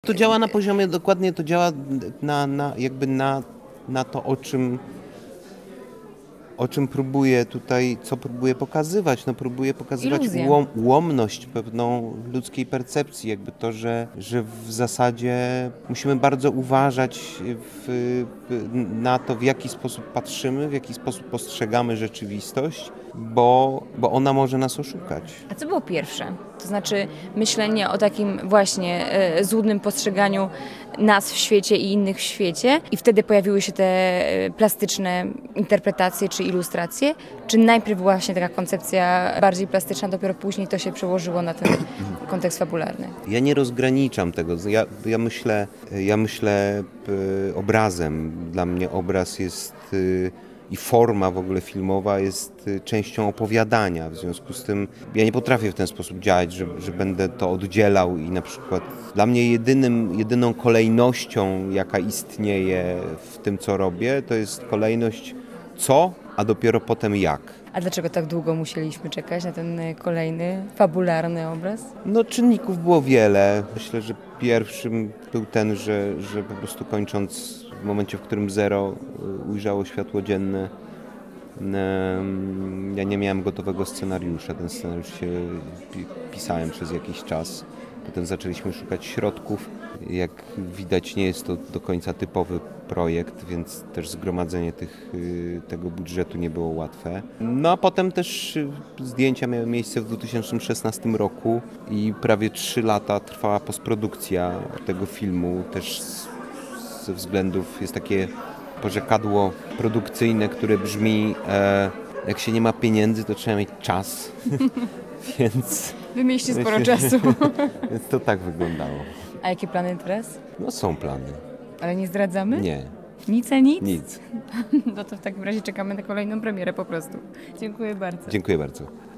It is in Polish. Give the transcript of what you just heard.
To działa na poziomie, dokładnie to działa na to, o czym próbuję tutaj, co próbuję pokazywać. No próbuję pokazywać Iluzję. ułomność pewną ludzkiej percepcji, jakby to, że w zasadzie musimy bardzo uważać na to, w jaki sposób patrzymy, w jaki sposób postrzegamy rzeczywistość, bo ona może nas oszukać. A co było pierwsze? To znaczy myślenie o takim właśnie złudnym postrzeganiu nas w świecie i innych w świecie i wtedy pojawiły się te plastyczne interpretacje czy ilustracje? Czy najpierw właśnie taka koncepcja bardziej plastyczna, dopiero później to się przełożyło na ten kontekst fabularny? Ja nie rozgraniczam tego. Ja myślę obrazem. Dla mnie obraz jest i forma w ogóle filmowa jest częścią opowiadania. W związku z tym ja nie potrafię w ten sposób działać, że będę to oddzielał i na przykład dla mnie jedyną kolejnością, jaka istnieje w tym, co robię, to jest kolejność co, a dopiero potem jak. A dlaczego tak długo musieliśmy czekać na ten kolejny, fabularny obraz? No, czynników było wiele. Myślę, że pierwszym był ten, że po prostu kończąc w momencie, w którym Zero ujrzało światło dzienne, ja nie miałem gotowego scenariusza. Ten scenariusz pisałem przez jakiś czas. Potem zaczęliśmy szukać środków. Jak widać, nie jest to do końca typowy projekt, więc też zgromadzenie tego budżetu nie było łatwe. No a potem też zdjęcia miały miejsce w 2016 roku i prawie 3 lata trwała postprodukcja tego filmu. Też ze względów jest takie porzekadło produkcyjne, które brzmi jak się nie ma pieniędzy, to trzeba mieć czas. Więc Wy mieliście sporo czasu. Więc to tak wyglądało. A jakie plany teraz? No są plany. Ale nie zdradzamy? Nie, Nic a nic? nic. No to w takim razie czekamy na kolejną premierę po prostu. Dziękuję bardzo. Dziękuję bardzo.